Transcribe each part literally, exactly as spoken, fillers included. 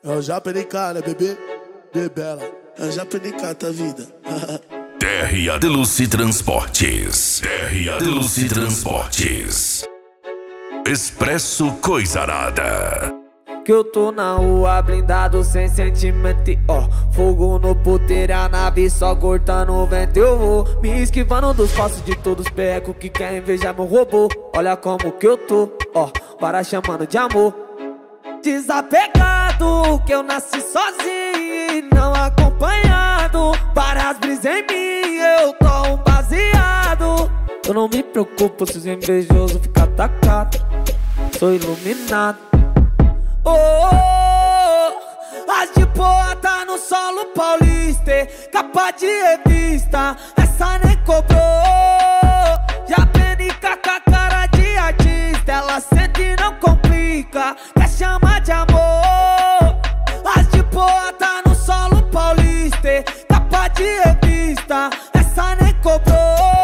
É o Japenica, né, bebê? Bebela. É o Japenica, tá vida. T R A Deluce Transportes. T R A Deluce Transportes. Expresso Coisarada. Que eu tô na rua blindado sem sentimento, ó. Fogo no puteiro, a nave só cortando o vento. Eu vou me esquivando dos passos de todos os perrecos que querem invejar meu robô. Olha como que eu tô, ó, para chamando de amor. Desapegado, que eu nasci sozinho e não acompanhado. Para as brisas em mim, eu tô um baseado. Eu não me preocupo se os invejosos ficam atacados. Sou iluminado. Oh, oh, oh, as de boa tá no solo paulista, capa de revista, essa nem cobrou. Japenica com a cara de artista, ela sente e não complica, quer chamar de amor. As de boa tá no solo paulista, capa de revista, essa nem cobrou.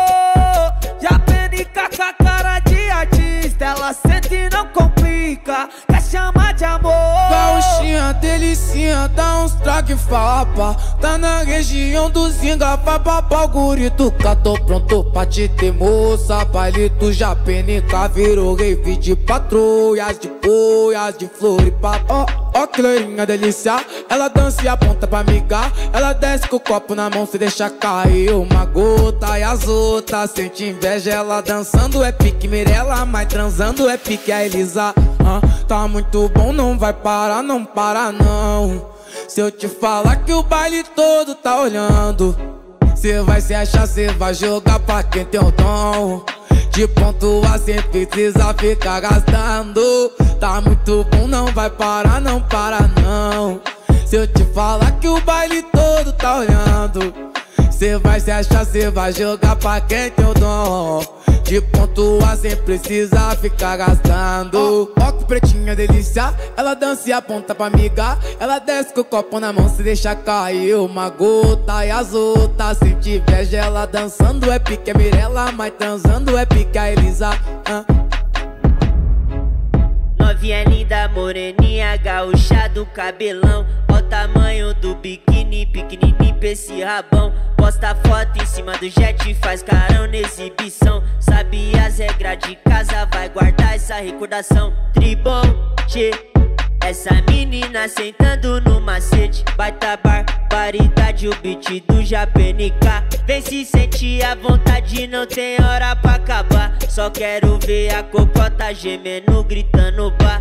Japenica com a cara de artista, ela sente e não complica, quer chamar de amor. Gauchinha, delicinha, dá uns traque fapa. Tá na região do Zinga, vai babá o gurito. Cá tô pronto pra te ter moça. Baile do Japenica virou rave de patrulhas, de boias, de floripa. Ó, ó que loirinha delícia, ela dança e aponta pra migar. Ela desce com o copo na mão, se deixa cair uma gota. E as outras sente inveja, ela dançando é pique Mirella, mas transando é pique a Elisa. Ah, tá muito bom, não vai parar, não para não. Se eu te falar que o baile todo tá olhando, cê vai se achar, cê vai jogar pra quem tem o dom de pontuar sem precisa ficar gastando. Tá muito bom, não vai parar, não para não. Se eu te falar que o baile todo tá olhando, cê vai se achar, cê vai jogar pra quem tem o dom de pontuar sem precisar ficar gastando. Ó, ó que pretinha delícia, ela dança e aponta pra migar. Ela desce com o copo na mão, se deixa cair uma gota. E as outras sente inveja, ela dançando é pique a Mirella, mas transando é pique a Elisa. ah. Novinha linda, moreninha, gaúcha do cabelão. Ó o tamanho do biquíni, pequenininho pra esse rabão. Posta foto em cima do jet, faz carão na exibição. Sabe as regras de casa, vai guardar essa recordação. Tribom, tchê, essa menina sentando no macete. Baita barbaridade, o beat do Japenica. Vem se sentir à vontade, não tem hora pra acabar. Só quero ver a cocota gemendo, gritando bah.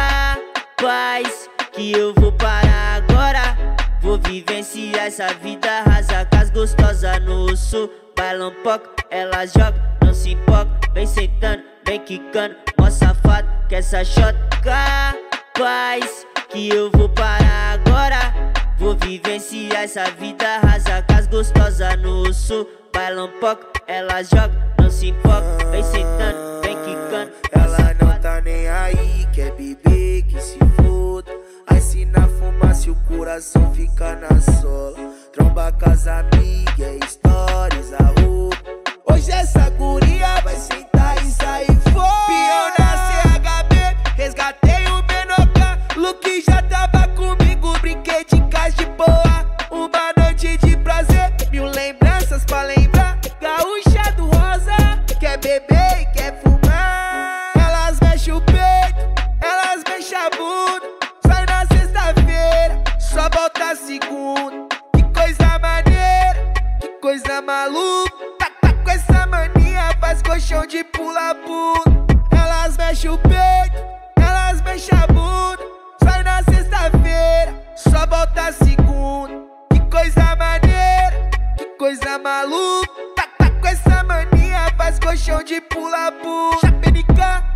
Capaz que eu vou parar agora. Vou vivenciar essa vida rasa com as gostosas no sul. Bailam pouco, elas jogam, não se empolga. Vem sentando, vem quicando, mó safado que essa shot. Capaz que eu vou parar agora. Vou vivenciar essa vida rasa com as gostosas no sul. Bailam pouco, elas jogam, não se empolga. Vem sentando, vem quicando. Ela não tá nem aí, quer beber, que se foda. Aí se na fumaça o coração fica na sola. Tromba com as amigas, stories, a roupa. Hoje essa guria vai sentar e sair fora. Pião na C H B, resgatei o Benoca. Luke já tava comigo, brinquei de casa de boa. Uma noite de prazer, mil lembranças pra lembrar. Gaúcha do rosa, quer beber e quer fumar. Elas mexem o peito, elas mexem a bunda. Sai na sexta-feira, só volta a segunda. Que coisa maneira, que coisa maluca. Tá, tá com essa mania, faz colchão de pula-pula. Elas mexem o peito, elas mexem a bunda. Sai na sexta-feira, só volta a segunda. Que coisa maneira, que coisa maluca. Tá, tá com essa mania, faz colchão de pula-pula. Japenica.